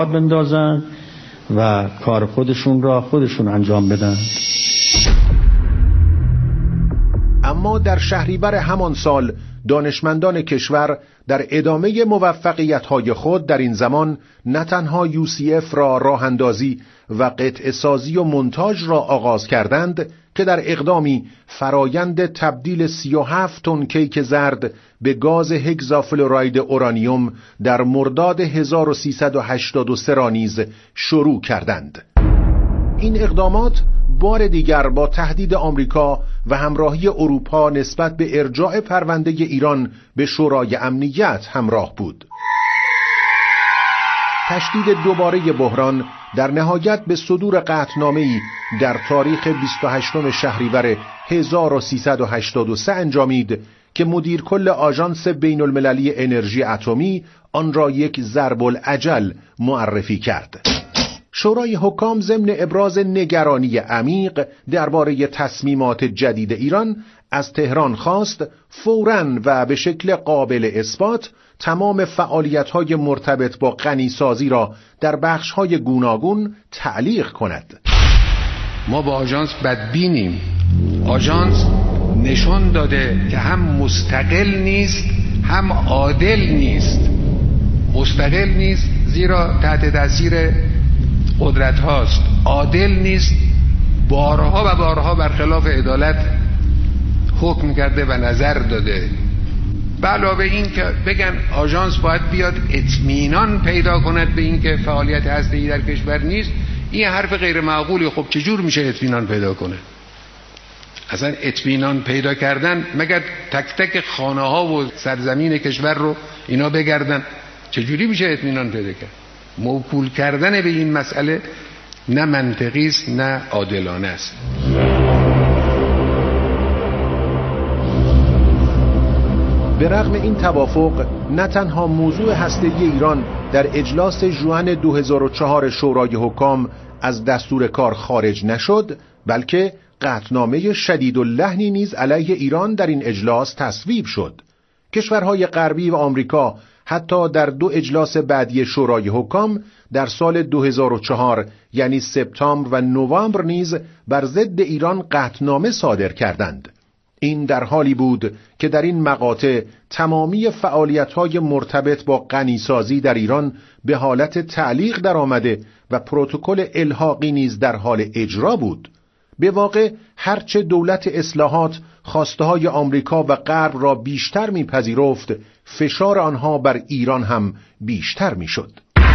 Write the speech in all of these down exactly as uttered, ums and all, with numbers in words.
بندازن و کار خودشون را خودشون انجام بدن. اما در شهریور همان سال دانشمندان کشور در ادامه موفقیت‌های خود در این زمان نه تنها یو سی اف را راه اندازی و قطعه سازی و منتاژ را آغاز کردند که در اقدامی فرایند تبدیل سی و هفت تن کیک زرد به گاز هگزافلوراید اورانیوم در مرداد هزار و سیصد و هشتاد و سه را نیز شروع کردند. این اقدامات بار دیگر با تهدید آمریکا و همراهی اروپا نسبت به ارجاع پرونده ایران به شورای امنیت همراه بود. تشدید دوباره بحران در نهایت به صدور قطعنامه‌ای در تاریخ بیست و هشتم شهریور هزار و سیصد و هشتاد و سه انجامید که مدیر کل آژانس بین المللی انرژی اتمی آن را یک ضرب الاجل معرفی کرد. شورای حکام ضمن ابراز نگرانی عمیق درباره تصمیمات جدید ایران از تهران خواست فوراً و به شکل قابل اثبات تمام فعالیت‌های مرتبط با غنیسازی را در بخش‌های گوناگون تعلیق کند. ما با آژانس بدبینیم. آژانس نشان داده که هم مستقل نیست هم عادل نیست. مستقل نیست زیرا تحت تاثیر قدرت هاست، عادل نیست، بارها و بارها برخلاف عدالت حکم کرده و نظر داده. به علاوه این که بگن آژانس باید بیاد اطمینان پیدا کند به این که فعالیت هسته‌ای در کشور نیست، این حرف غیر معقولی. خب چجور میشه اطمینان پیدا کنه؟ اصلا اطمینان پیدا کردن مگر تک تک خانه ها و سرزمین کشور رو اینا بگردن؟ چجوری میشه اطمینان پیدا کرد؟ موکول کردن به این مسئله نه منطقی است نه عادلانه است. به رغم این توافق نه تنها موضوع هسته‌ای ایران در اجلاس ژوئن دو هزار و چهار شورای حکام از دستور کار خارج نشد، بلکه قطعنامه شدیداللحنی نیز علیه ایران در این اجلاس تصویب شد. کشورهای غربی و آمریکا حتی در دو اجلاس بعدی شورای حکام در سال دو هزار و چهار یعنی سپتامبر و نوامبر نیز بر ضد ایران قطعنامه صادر کردند. این در حالی بود که در این مقاطع تمامی فعالیت‌های مرتبط با غنیسازی در ایران به حالت تعلیق در آمده و پروتکل الحاقی نیز در حال اجرا بود. به واقع هرچه دولت اصلاحات خواسته‌های آمریکا و غرب را بیشتر می‌پذیرفت، فشار آنها بر ایران هم بیشتر می‌شد.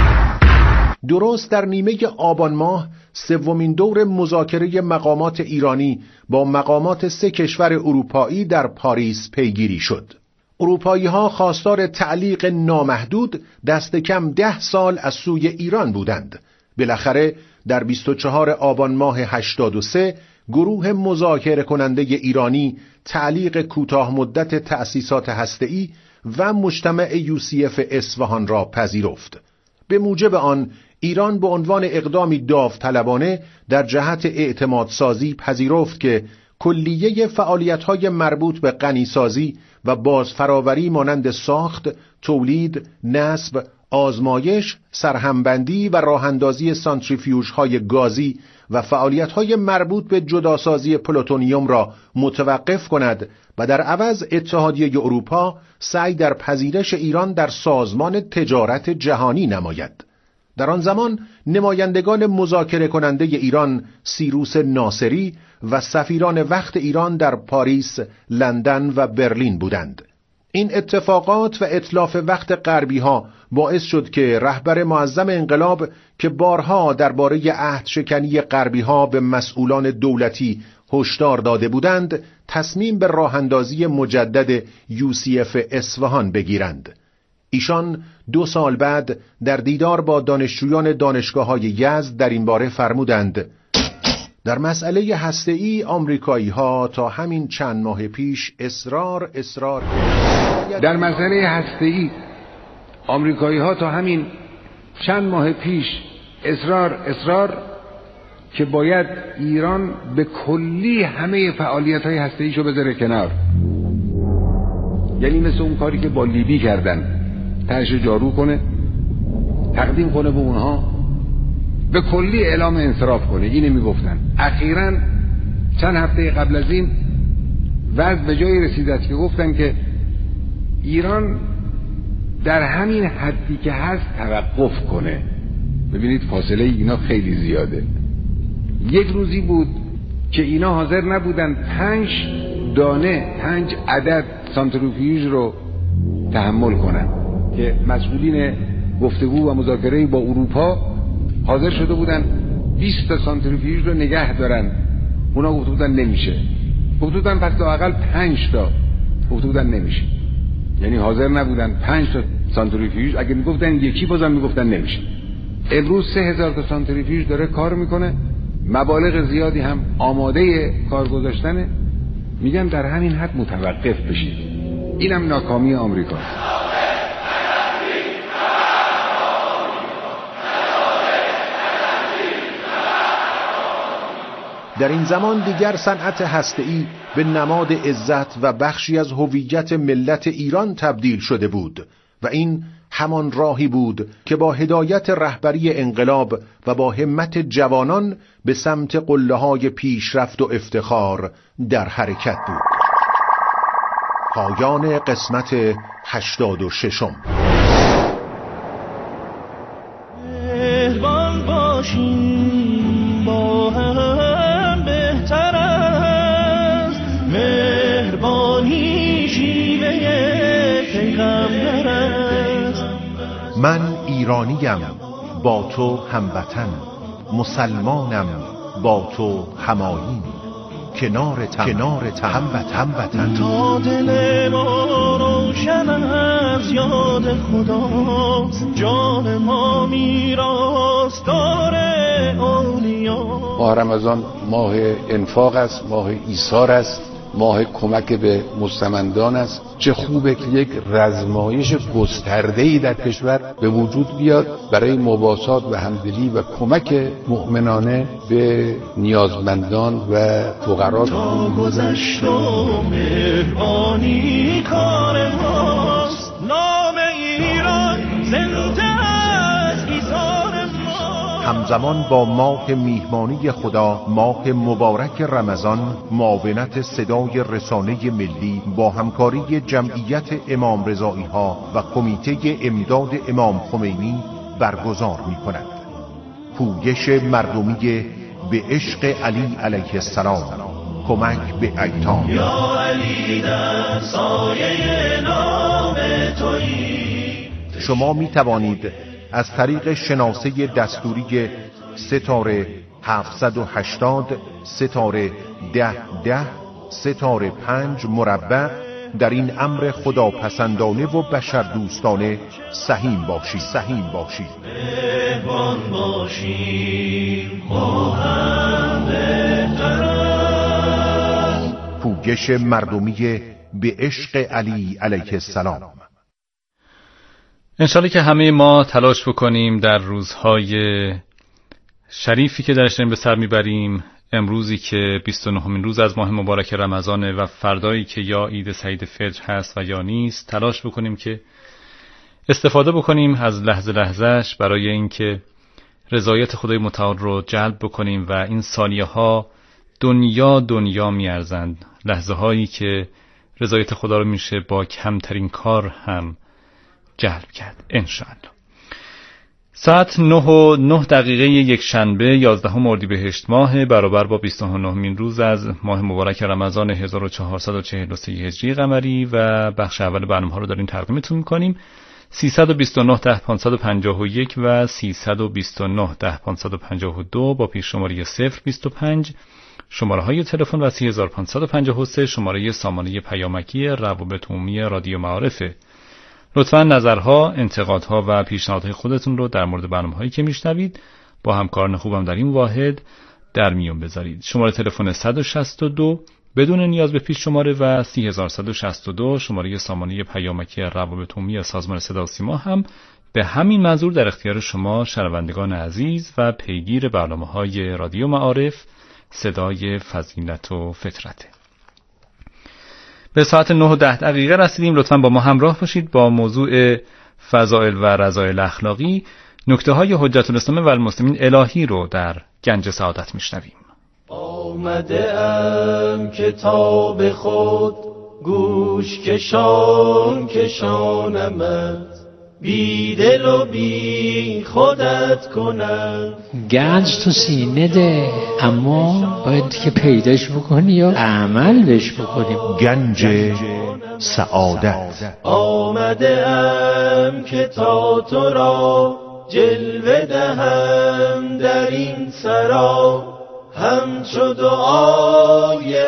درست در نیمه آبان ماه سومین دور مذاکره مقامات ایرانی با مقامات سه کشور اروپایی در پاریس پیگیری شد. اروپایی‌ها خواستار تعلیق نامحدود دست کم ده سال از سوی ایران بودند. بالاخره در بیست و چهارم آبان ماه هشتاد و سه گروه مذاکره کننده ایرانی تعلیق کوتاه مدت تأسیسات هسته‌ای و مجتمع یو سی اف اصفهان را پذیرفت. به موجب آن ایران به عنوان اقدامی داوطلبانه در جهت اعتمادسازی پذیرفت که کلیه فعالیت‌های مربوط به غنیسازی و بازفراوری مانند ساخت، تولید، نصب، آزمایش، سرهمبندی و راهاندازی سانتریفیوژهای گازی و فعالیت‌های مربوط به جداسازی پلوتونیوم را متوقف کند و در عوض اتحادیه اروپا سعی در پذیرش ایران در سازمان تجارت جهانی نماید. در آن زمان نمایندگان مذاکره کننده ایران سیروس ناصری و سفیران وقت ایران در پاریس، لندن و برلین بودند. این اتفاقات و اتلاف وقت غربی ها باعث شد که رهبر معظم انقلاب که بارها درباره عهد شکنی غربی ها به مسئولان دولتی هشدار داده بودند، تصمیم به راه اندازی مجدد یو سی اف اصفهان بگیرند. ایشان دو سال بعد در دیدار با دانشجویان دانشگاه‌های یزد در این باره فرمودند: در مسئله هسته‌ای آمریکایی‌ها تا همین چند ماه پیش اصرار اصرار در مسئله هسته‌ای آمریکایی‌ها تا همین چند ماه پیش اصرار اصرار که باید ایران به کلی همه فعالیت‌های هسته‌ایشو بذاره کنار. یعنی مثل اون کاری که با لیبی کردن، تهش جارو کنه، تقدیم کنه به اونها، به کلی اعلام انصراف کنه. اینه میگفتن. اخیراً چند هفته قبل از این وضع به جایی رسیده است که گفتن که ایران در همین حدی که هست توقف کنه. ببینید فاصله اینا خیلی زیاده. یک روزی بود که اینا حاضر نبودن پنج دانه پنج عدد سانتریفیوژ رو تحمل کنن که مسئولین گفتگو و مذاکره با اروپا حاضر شده بودن بیست تا سانتریفیوژ رو نگه دارن. اونا گفته بودن نمیشه. گفته بودن پس لااقل پنج تا. گفته بودن نمیشه. یعنی حاضر نبودن پنج تا سانتریفیوژ. اگه میگفتن یکی بازم میگفتن نمیشه. امروز سه هزار تا سانتریفیوژ داره کار میکنه. مبالغ زیادی هم آماده کار گذاشتنه. میگن در همین حد متوقف بشید. اینم ناکامی آمریکا. در این زمان دیگر صنعت هسته‌ای به نماد عزت و بخشی از هویت ملت ایران تبدیل شده بود و این همان راهی بود که با هدایت رهبری انقلاب و با همت جوانان به سمت قله‌های پیشرفت و افتخار در حرکت بود. پایان قسمت هشتاد و ششم. مهربان باشیم با هم بهتر است، مهربانی شیوه پیغمبر است. من ایرانیم با تو هموطن، مسلمانم با تو همایون، کنارتم کنارتم هموطن. تا دل ما روشن از یاد خداست، جان ما میراثدار اولیا. ماه رمضان ماه انفاق است، ماه ایثار است، ماه کمک به مستمندان است. چه خوبه که یک رزمایش گسترده‌ای در کشور به وجود بیاد برای مواسات و همدلی و کمک مؤمنانه به نیازمندان و فقرا. تا گذشت و مهربانی کار ماست، نام ایران زنده است ایثار ما. همزمان با ماه میهمانی خدا، ماه مبارک رمضان، معاونت صدای رسانه ملی با همکاری جمعیت امام رضایی ها و کمیته امداد امام خمینی برگزار می کند. پویش مردمی به عشق علی علیه السلام، کمک به ایتام. یا علی در سایه نام تویی. شما می توانید از طریق شناسه دستوری ستاره هفتصد و هشتاد ستاره ده ده ستاره پنج مربع در این امر خداپسندانه و بشردوستانه سهیم باشید سهیم باشید. مهربان باشیم با هم بهتر است. پویش مردمی به عشق علی علیه السلام. انشالله که همه ما تلاش بکنیم در روزهای شریفی که درش داریم به سر میبریم، امروزی که بیست و نهمین روز از ماه مبارک رمضانه و فردایی که یا عید سعید فطر هست و یا نیست، تلاش بکنیم که استفاده بکنیم از لحظه لحظهش برای اینکه رضایت خدای متعال رو جلب بکنیم و این ثانیه ها دنیا دنیا میارزند. لحظه هایی که رضایت خدا رو میشه با کمترین کار هم جلب کرد انشاءالله. ساعت نه و نه دقیقه یک شنبه یازدهم اردیبهشت ماه برابر با بیست و نهمین روز از ماه مبارک رمضان هزار و چهارصد و چهل و سه هجری قمری و بخش اول برنامه ها رو داریم تقدیمتون می‌کنیم. سیصد و بیست و نه ده پانصد و پنجاه و یک و سیصد و بیست و نه ده پانصد و پنجاه و دو با پیش شماره صفر بیست و پنج، شماره های تلفن و سی هزار و پانصد و پنجاه و سه شماره سامانه پیامکی روابط عمومی رادیو معارفه. لطفاً نظرها، انتقادها و پیشنهادهای خودتون رو در مورد برنامه‌هایی که میشنوید با همکاران خوبم در این واحد در میون بذارید. شماره تلفن صد و شصت و دو بدون نیاز به پیش شماره و سه هزار و صد و شصت و دو شماره سامانه پیامکی روابط عمومی سازمان صدا و سیما هم به همین منظور در اختیار شما شنوندگان عزیز و پیگیر برنامه‌های رادیو معارف صدای فضیلت و فطرته. به ساعت نه و ده دقیقه رسیدیم. لطفاً با ما همراه باشید با موضوع فضائل و رذایل اخلاقی. نکته های حجت الاسلام و المسلمین الهی رو در گنج سعادت میشنویم. آمده ام کتاب خود گوش کشان کشانمت، بی دل و بی خودت کنم. گنج تو سینه ده، اما باید که پیداش بکنی یا عمل بهش بکنیم. گنج سعادت. آمده ام که تا تو را جلوه دهم در این سرا، همچو دعای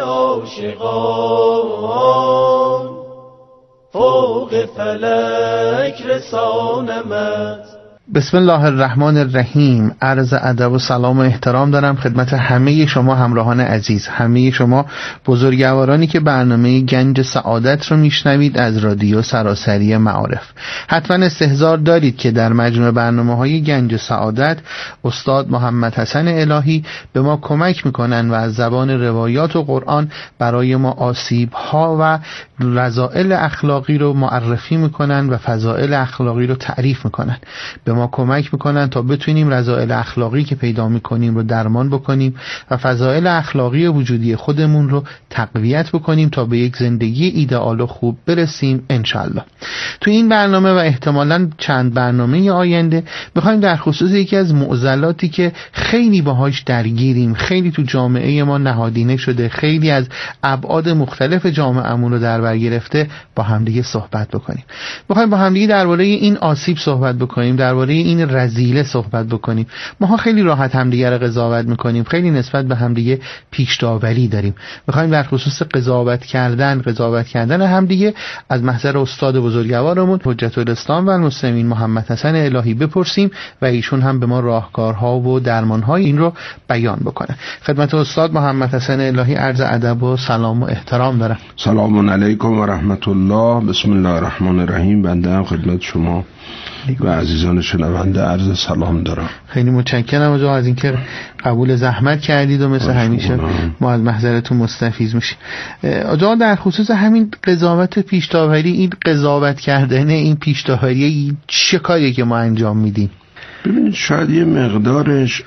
عاشقان فوق فلک رسانمت. بسم الله الرحمن الرحیم. عرض ادب و سلام و احترام دارم خدمت همه شما همراهان عزیز، همه شما بزرگوارانی که برنامه گنج سعادت رو میشنوید از رادیو سراسری معارف. حتما استحضار دارید که در مجموع برنامه‌های گنج سعادت استاد محمد حسن الهی به ما کمک میکنن و از زبان روایات و قرآن برای ما آسیب‌ها و رذائل اخلاقی رو معرفی میکنن و فضائل اخلاقی رو تعریف میکنن. به ما کمک میکنن تا بتونیم رذائل اخلاقی که پیدا میکنیم رو درمان بکنیم و فضائل اخلاقی وجودی خودمون رو تقویت بکنیم تا به یک زندگی ایدئال و خوب برسیم انشالله. تو این برنامه و احتمالاً چند برنامه آینده میخوایم در خصوص یکی از معضلاتی که خیلی باهاش درگیریم، خیلی تو جامعه ما نهادینه شده، خیلی از ابعاد مختلف جامعهمون رو در بر گرفته، با همدیگه صحبت بکنیم. میخوایم با همدیگه درباره این آسیب صحبت بکنیم، درباره این رذیله صحبت بکنیم. ما خیلی راحت همدیگه رو قضاوت میکنیم، خیلی نسبت به همدیگه پیش داوری داریم. میخوایم در خصوص قضاوت کردن قضاوت کردن همدیگه از محضر استاد بزرگوارمون حجت الاسلام و المسلمین محمد حسن الهی بپرسیم و ایشون هم به ما راهکارها و درمانهای این رو بیان بکنه. خدمت استاد محمد حسن الهی عرض ادب و سلام و احترام دارم. سلام علیکم و رحمت الله. بسم الله الرحمن الرحیم. بنده هم خدمت شما و عزیزان شنونده عرض سلام دارم. خیلی متشکرم آقا از اینکه قبول زحمت کردید و مثل همیشه ما از محضرتون مستفیض میشیم. آقا در خصوص همین قضاوت پیش‌داوری، این قضاوت کردن، این پیش‌داوری چه کاریه که ما انجام میدیم؟ ببینید شاید یه مقدارش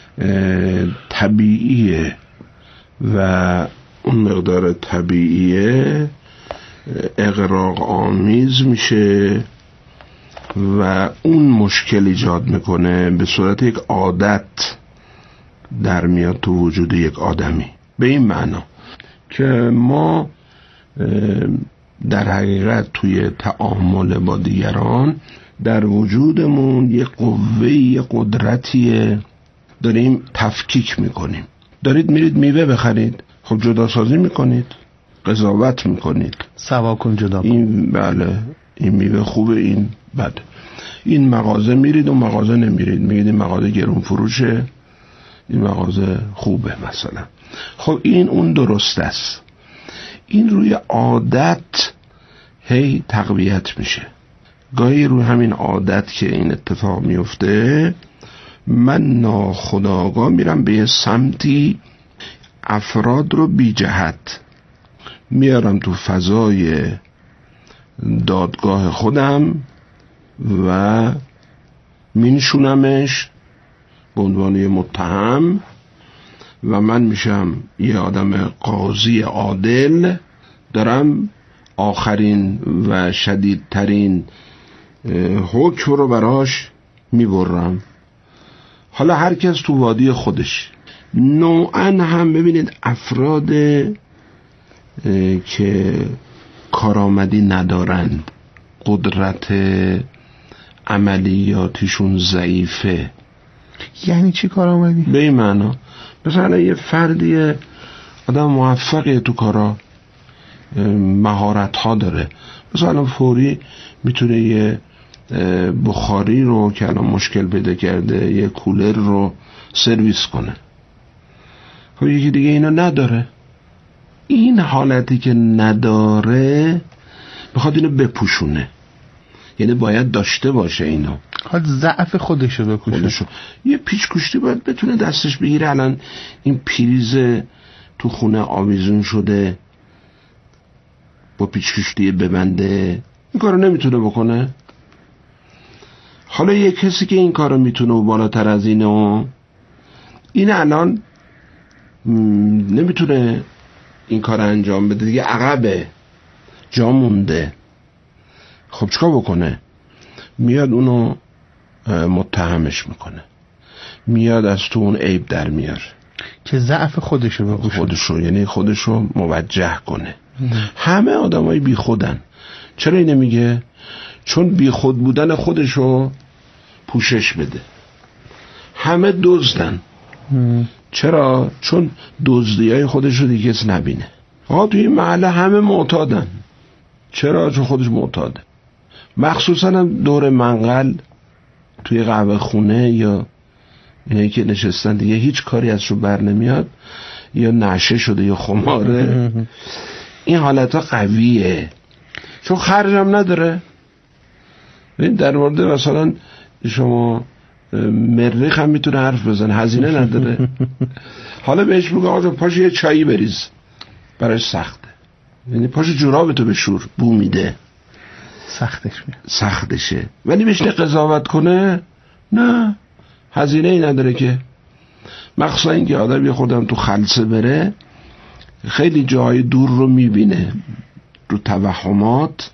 طبیعیه و اون مقدار طبیعیه اغراق آمیز میشه و اون مشکل ایجاد میکنه، به صورت یک عادت در میاد تو وجود یک آدمی. به این معنا که ما در حقیقت توی تعامل با دیگران در وجودمون یک قوه، یک قدرتی داریم تفکیک میکنیم. دارید میرید میوه بخرید، خب جدا سازی میکنید، قضاوت میکنید، سوا کن جدا کن. این بله این میوه خوبه، این بده. این مغازه میرید و مغازه نمیرید، میگید این مغازه گرون فروشه، این مغازه خوبه مثلا. خب این اون درست است. این روی عادت هی تقویت میشه. گاهی روی همین عادت که این اتفاق میفته، من ناخودآگاه میرم به یه سمتی افراد رو بی جهت میارم تو فضای دادگاه خودم و مینشونمش به عنوان یه متهم و من میشم یه آدم قاضی عادل، دارم آخرین و شدیدترین حکم رو براش میبرم. حالا هر کس تو وادی خودش. نوعا هم ببینید افراد که کارآمدی ندارند، قدرت عملیاتیشون ضعیفه. یعنی چی کارآمدی؟ به این معنا مثلا یه فردی آدم موفقیه تو کارا، مهارت ها داره، مثلا فوری میتونه یه بخاری رو که الان مشکل پیدا کرده، یه کولر رو سرویس کنه. خب یکی دیگه اینو نداره. این حالتی که نداره بخواد اینو بپوشونه، یعنی باید داشته باشه اینو، خواهد ضعف خودشو بپوشه. خودشو. یه پیچ کشتی باید بتونه دستش بگیره. الان این پریز تو خونه آویزون شده، با پیچ کشتی ببنده، این کارو نمیتونه بکنه. حالا یک کسی که این کارو میتونه و بالاتر از اینه، این الان نمیتونه این کار انجام بده دیگه، عقبه، جا مونده. خب چیکار بکنه؟ میاد اونو متهمش میکنه، میاد از تو اون عیب در میاره که ضعف خودشو بگوشه، خودشو یعنی خودشو موجه کنه. همه آدمای بی خودن. چرا اینه میگه؟ چون بی خود بودن خودشو پوشش بده. همه دزدن. چرا؟ چون دزدیای خودشو دیگه کس نبینه. آقا توی این محله همه معتادن. چرا؟ چون خودش معتاده. مخصوصا هم دور منقل توی قهوه خونه یا اینایی که نشستن دیگه هیچ کاری ازشون بر نمیاد، یا نشه شده یا خماره. این حالت ها قویه چون خرج هم نداره. در مورد مثلا شما مریخ هم میتونه حرف بزنه، هزینه نداره. حالا بهش بگو آقا پاش یه چایی بریز، براش سخته. یعنی پاش جورابتو بشور، بو میده، سختش میاد، سختشه. ولی بهش قضاوت کنه نه، هزینه ای نداره که. مخصوصا اینکه آدم یه خودم تو خلسه بره، خیلی جای دور رو میبینه، رو توهمات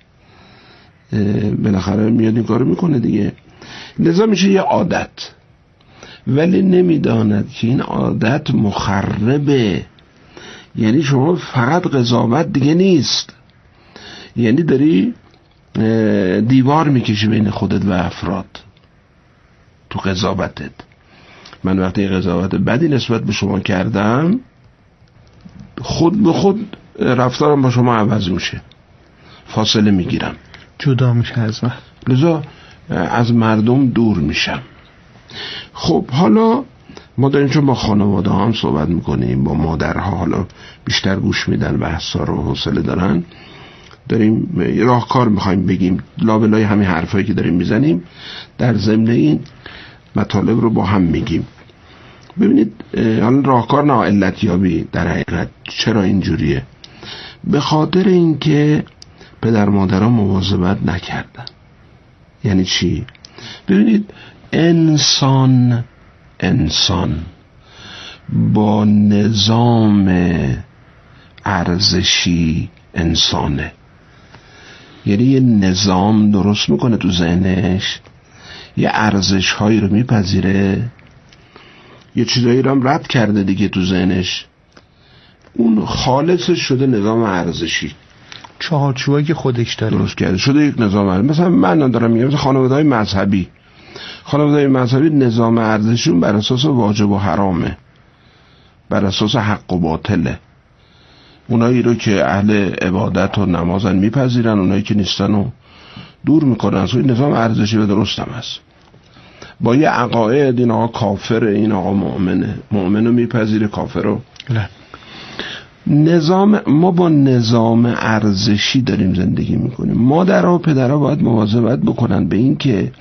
بالاخره میاد این کارو میکنه دیگه. لذا میشه یه عادت، ولی نمیداند که این عادت مخربه. یعنی شما فقط قضاوت دیگه نیست، یعنی داری دیوار میکشی بین خودت و افراد تو قضاوتت. من وقتی قضاوت بدی نسبت به شما کردم، خود به خود رفتارم با شما عوض میشه، فاصله میگیرم، جدا میشه از من، لذا از مردم دور میشم. خب حالا ما داریم چون با خانواده هم صحبت میکنیم، با مادرها حالا بیشتر گوش میدن، بحثا رو حوصله دارن، داریم راهکار میخوایم بگیم لابلای همین حرفایی که داریم میزنیم، در ضمن این مطالب رو با هم میگیم. ببینید حالا راهکار نه علت یابی در حقیقت چرا اینجوریه؟ به خاطر اینکه پدر مادرها مواظبت نکردن. یعنی چی؟ ببینید انسان انسان با نظام ارزشی انسانه، یعنی یه نظام درست میکنه تو ذهنش، یه ارزش هایی رو میپذیره، یه چیزایی رو هم رد کرده دیگه تو ذهنش، اون خالصش شده نظام ارزشی، چهارچوبایی که خودش داره درست کرده شده یک نظام ارزشی. مثلا من دارم میگم مثلا خانواده‌های مذهبی، خانواده‌های مذهبی نظام ارزشیشون بر اساس واجب و حرامه، بر اساس حق و باطله. اونایی رو که اهل عبادت و نمازن میپذیرن، اونایی که نیستن و دور میکنن. اصلا نظام ارزشی و درست هم هست. با یه عقاید این آقا کافره، این آقا مؤمنه، مؤمن رو میپذیره، کافر رو نه. نظام ما با نظام ارزشی داریم زندگی میکنیم. مادرها و پدرها باید مواظبت بکنن به این که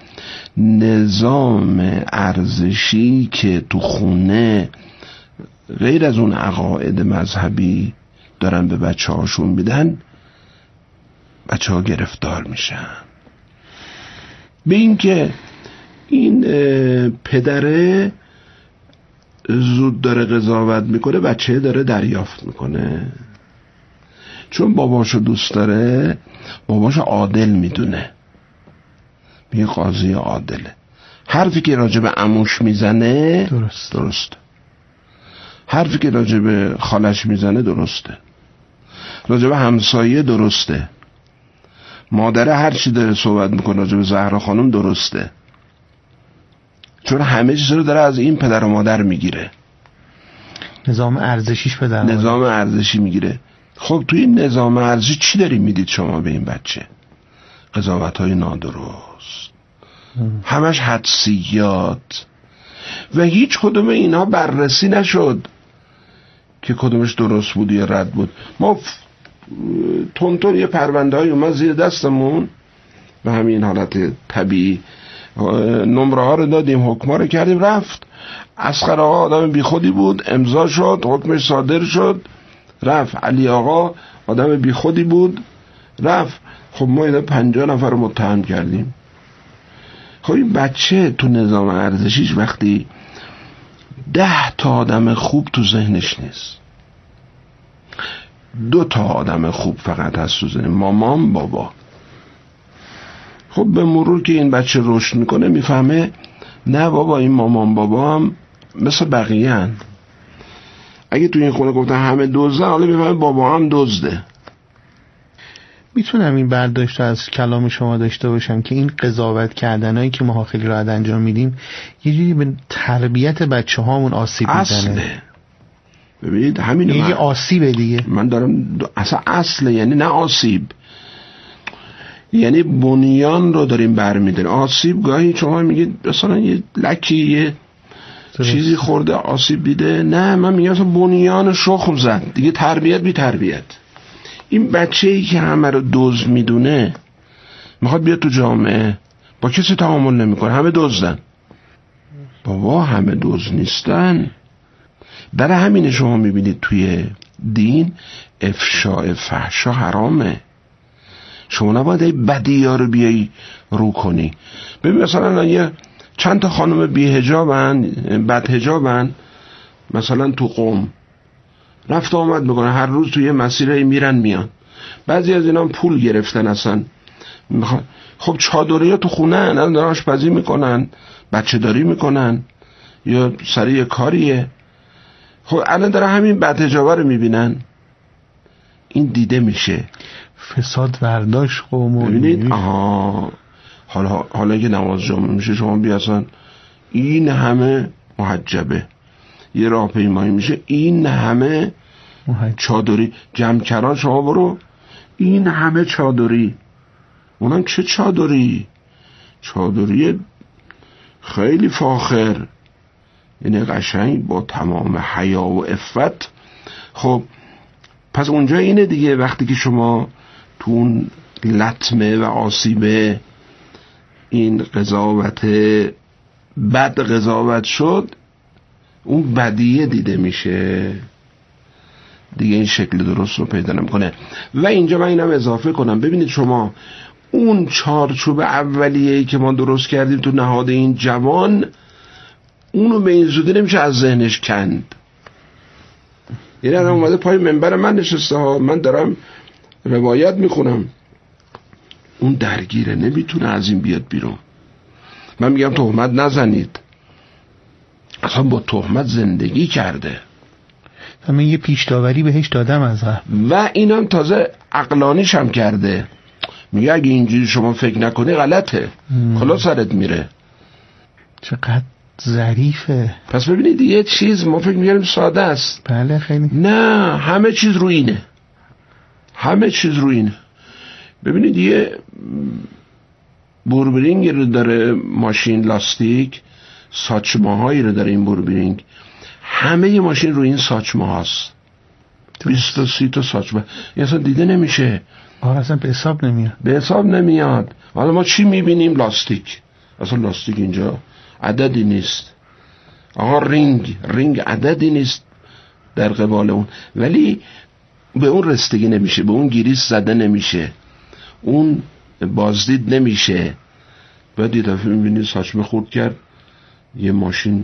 نظام ارزشی که تو خونه غیر از اون عقاید مذهبی دارن به بچه هاشون میدن، بچه ها گرفتار میشن. به این که این پدره زود داره قضاوت میکنه، بچه داره دریافت میکنه، چون باباشو دوست داره، باباشو عادل میدونه، میگه قاضی عادله. حرفی که راجع به عموش میزنه درست درسته، حرفی که راجع به خالش میزنه درسته، راجع به همسایه درسته، مادره هر چی داره صحبت میکنه راجع به زهرا خانم درسته، چون همه چیز رو داره از این پدر و مادر میگیره، نظام ارزشیش پدر مادر نظام ارزشی میگیره. خب توی این نظام ارزشی چی داریم میدید شما به این بچه؟ قضاوت‌های نادرست، همش حدسیات، و هیچ کدوم اینا بررسی نشد که کدومش درست بود یا رد بود. ما تونتون یه پرونده های اومد زیر دستمون و همین حالت طبیعی نمره ها رو دادیم، حکم ها رو کردیم، رفت. اصغر آقا آدم بی خودی بود، امضا شد، حکمش صادر شد، رفت. علی آقا آدم بی خودی بود، رفت. خب ما اینا پنجاه نفر رو متهم کردیم. خب این بچه تو نظام ارزشیش وقتی ده تا آدم خوب تو ذهنش نیست، دو تا آدم خوب فقط هست تو ذهن، مامان بابا. خب به مرور که این بچه رشد میکنه میفهمه نه بابا این مامان بابا هم مثل بقیه هن. اگه تو این خونه گفتن همه دزده، حالا میفهمه بابا هم دزده. میتونم این برداشت از کلام شما داشته باشم که این قضاوت کردنایی که ما خیلی راحت انجام میدیم یه جوری به تربیت بچه هامون آسیب میزنه. اصله. ببینید همین یه آسیبه دیگه. من دارم اصلا اصله، یعنی نه آسیب، یعنی بنیان رو داریم برمیداریم. آسیب گاهی شما میگید مثلا یه لکی یه درست. چیزی خورده آسیب دیده، نه من میگم مثلا بنیان شخم زد دیگه. تربیت بی تربیت. این بچه‌ای که همه رو دزد میدونه میخواد بیاد تو جامعه، با کسی تعامل نمیکنه، همه دزدن. بابا همه دزد نیستن. برای همین شما میبینید توی دین افشاء فحشا حرامه. شما نباید بدی ها رو بیایی رو کنی. ببین مثلا یه چند تا خانم بی‌حجابن، بدحجابن، مثلا تو قم رفت آمد میکنه، هر روز توی مسیری میرن میان. بعضی از اینا پول گرفتن اصلا. خب چادری ها تو خونه الان دارن آشپزی میکنن، بچه داری میکنن یا سر یه کاریه. خب الان دارن همین بدحجابا رو میبینن. این دیده میشه فساد برداشت قوم. ببینید آها حالا حالا که نماز جمعه میشه شما بیا اصلا این همه محجبه، یه راهپیمایی میشه این همه محجب. چادری جمکران شما برو این همه چادری، اونم چه چادری؟ چادری خیلی فاخر، یعنی قشنگ با تمام حیا و عفت. خب پس اونجا اینه دیگه، وقتی که شما تو اون لطمه و آسیبه این قضاوت بد قضاوت شد، اون بدیه دیده میشه دیگه، این شکل درست رو پیدا نمیکنه. و اینجا من اینم اضافه کنم، ببینید شما اون چارچوب اولیه‌ای که ما درست کردیم تو نهاد این جوان، اونو به این زودی نمیشه از ذهنش کند. یعنی الان اومده پای منبر من نشسته ها، من دارم روایت میخونم، اون درگیره، نمیتونه از این بیاد بیرون. من میگم تهمت نزنید، اصلا با تهمت زندگی کرده. من یه پیش داوری بهش دادم از قبل و اینم تازه عقلانیش هم کرده. میگه اگه اینجوری شما فکر نکنی غلطه، خلاص سرت میره. چقدر ظریفه. پس ببینید یه چیز ما فکر میگیم ساده است. بله خیلی. نه همه چیز رو اینه، همه چیز رو اینه. ببینید یه بوربرینگ رو داره ماشین لاستیک، ساچمه هایی رو داره این بوربرینگ، همه ی ماشین رو این ساچمه هاست، بیست تا سی تا ساچمه، این اصلا دیده نمیشه. آره اصلا به حساب نمیاد، به حساب نمیاد. حالا ما چی میبینیم؟ لاستیک. اصلا لاستیک اینجا عددی نیست. آقا رینگ رینگ عددی نیست در قبال اون، ولی به اون رسیدگی نمیشه، به اون گریس زده نمیشه، اون بازدید نمیشه. بعد یه دفعه میبینی ساچمه خورد کرد یه ماشین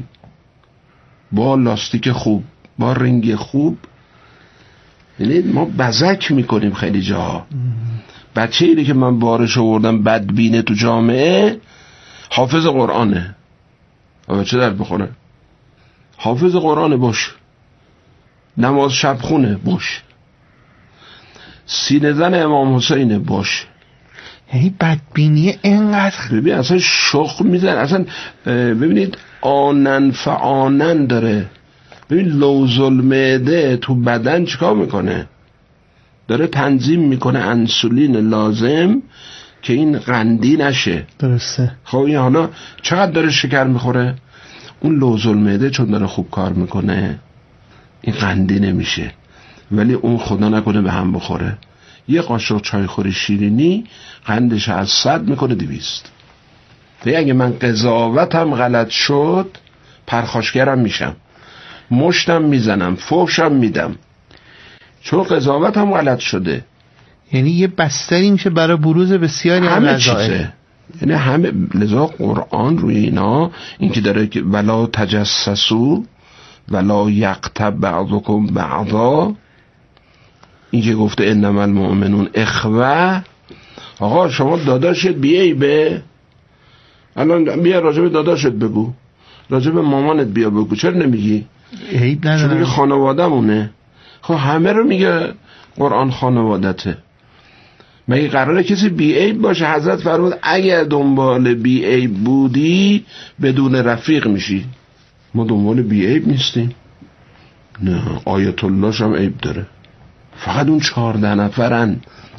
با لاستیک خوب، با رینگ خوب. یعنی ما بزک میکنیم خیلی جاها. بچه ایلی که من بارش آوردم بدبینه تو جامعه، حافظ قرآنه، بچه در بخوره، حافظ قرآنه باش، نماز شب خونه باش، سینه زن امام حسینه باش. یعنی بدبینی اینقدر ببین اصلا شخم میزن. اصلا ببینید آنن فآنن داره. ببین لوز المعده تو بدن چیکار میکنه؟ داره تنظیم میکنه انسولین لازم که این قندی نشه. درسته. خب این حالا چقدر داره شکر میخوره؟ اون لوز المعده چون داره خوب کار میکنه این قندی نمیشه، ولی اون خدا نکنه به هم بخوره، یه قاشق چای خوری شیرینی قندش از صد میکنه دویست. دیگه اگه من قضاوتم غلط شد پرخاشگرم میشم، مشتم میزنم، فوشم میدم، چون قضاوتم غلط شده. یعنی یه بستری میشه برای بروز بسیاری از همه رذائل. چیزه یعنی همه لذا قرآن روی اینا این که داره که ولا تجسسو ولا یغتب بعضکم بعضا، این که گفته انما المؤمنون اخوه، آقا شما داداشت بیعیبه، الان بیا راجب داداشت بگو، راجب مامانت بیا بگو، چرا نمیگی؟ عیب نداره، چون میگه خانواده‌مونه. خب همه رو میگه قرآن خانوادته، مگه قراره کسی بیعیب باشه؟ حضرت فرمود اگر دنبال بیعیب بودی بدون رفیق میشی. ما دنبال بیعیب نیستیم. نه، آیت الله هم عیب داره، فقط اون چهارده نفرن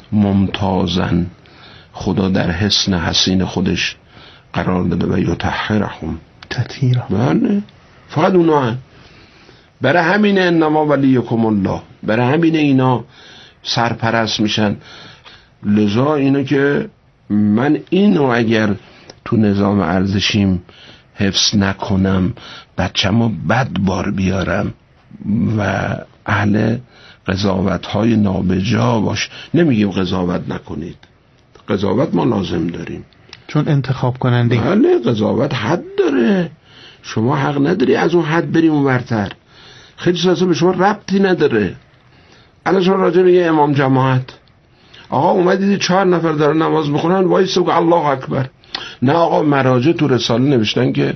ممتازن خدا در حسن حسین خودش قرار داده و یطهرهم تطهیرا. بله فقط اونا هم. برای همین انما ولیکم الله، برای همین اینا سرپرست میشن. لذا اینو که من اینو اگر تو نظام ارزشیم حفظ نکنم بچه‌مو بد بار بیارم و اهل قضاوت های نابجا باش. نمیگیم قضاوت نکنید، قضاوت ما لازم داریم چون انتخاب کننده. بله قضاوت حد داره، شما حق نداری از اون حد بریم اون ورتر. خیلی چیزا به شما ربطی نداره. الان شما راجع به یه امام جماعت، آقا اومدید چهار نفر دارن نماز میخونن وایسا بگو الله اکبر. نه آقا، مراجع تو رساله نوشتن که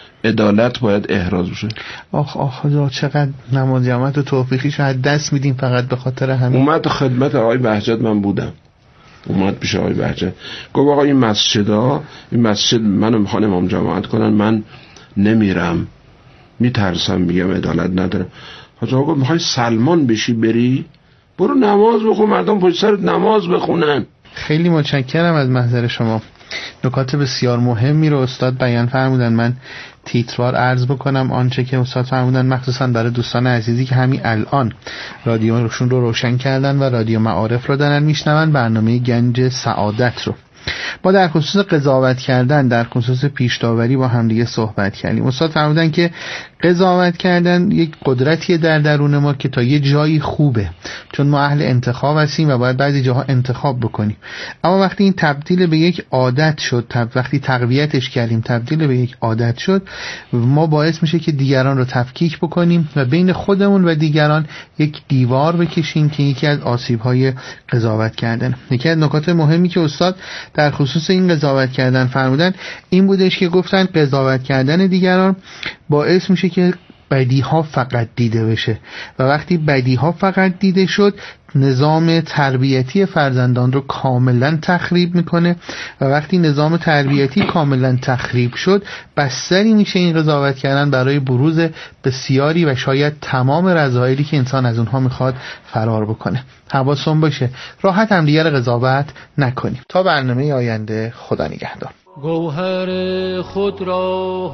عدالت باید احراز بشه. آخ آخ خدا، چقدر نماز جماعت و توفیقی شاید دست میدیم فقط به خاطر همین. اومد خدمت آقای بهجت، من بودم، اومد پیش آقای بهجت گفت آقا این مسجدها، این مسجد منو میخوان امام جماعت کنن، من نمیرم، میترسم، میگم عدالت ندارم. حاج آقا میخوای سلمان بشی بری؟ برو نماز بخون، مردم پشت سرت نماز بخونن. خیلی متشکرم از محضر شما. نکات بسیار مهمی رو استاد بیان فرمودن. من تیتروار عرض بکنم آنچه که استاد فرمودن، مخصوصا برای دوستان عزیزی که همین الان رادیو روشون رو روشن کردن و رادیو معارف رو دارن میشنون، برنامه گنج سعادت رو. ما در خصوص قضاوت کردن، در خصوص پیش داوری با هم دیگه صحبت کردیم. استاد فرمودن که قضاوت کردن یک قدرتیه در درون ما که تا یه جایی خوبه، چون ما اهل انتخاب هستیم و باید بعضی جاها انتخاب بکنیم. اما وقتی این تبدیل به یک عادت شد، تب وقتی تقویتش کردیم تبدیل به یک عادت شد، ما باعث میشه که دیگران رو تفکیک بکنیم و بین خودمون و دیگران یک دیوار بکشیم که یکی از آسیب‌های قضاوت کردن. یکی از نکات مهمی که استاد در خصوص این قضاوت کردن فرمودن این بودش که گفتن قضاوت کردن دیگران باعث میشه که بدیها فقط دیده بشه و وقتی بدیها فقط دیده شد نظام تربیتی فرزندان رو کاملا تخریب میکنه و وقتی نظام تربیتی کاملا تخریب شد بستری میشه این قضاوت کردن برای بروز بسیاری و شاید تمام رذایلی که انسان از اونها میخواد فرار بکنه. حواستون باشه راحت هم دیگر قضاوت نکنیم. تا برنامه آینده، خدا نگهدار. گوهر خود را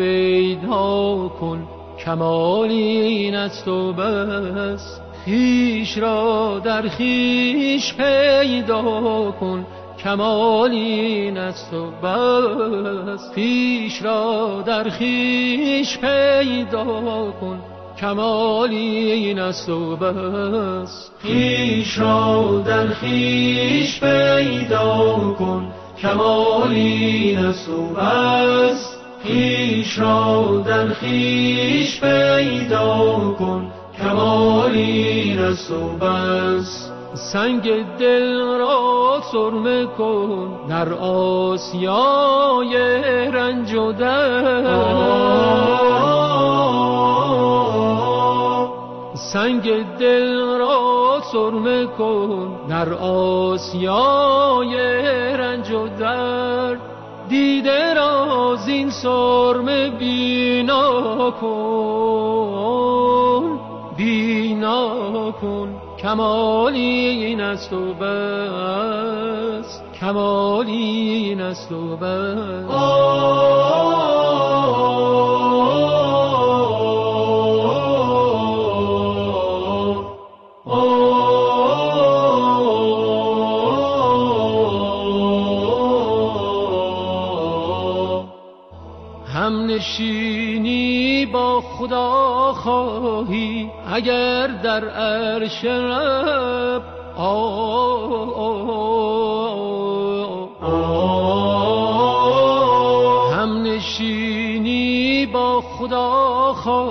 هویدا کن، کمال این است و بس. خویش را در خویش پیدا کن، کمال این است و بس. خویش را در خویش پیدا کن، کمال این است و بس. خویش را در خویش پیدا کن، کمال این است و بس. خویش را در خویش پیدا کن، کمال این است و بس. سنگ دل را سرمه کن در آسیای رنج و درد. سنگ دل را سرمه کن در آسیای رنج و درد. دیده را زین سرمه بینا کن، بینا کن، کمالی این است و بس. کمالی این است و بس. هم نشینی با خدا خواهی اگر در عرش رب. آه آه آه آه نشینی با خدا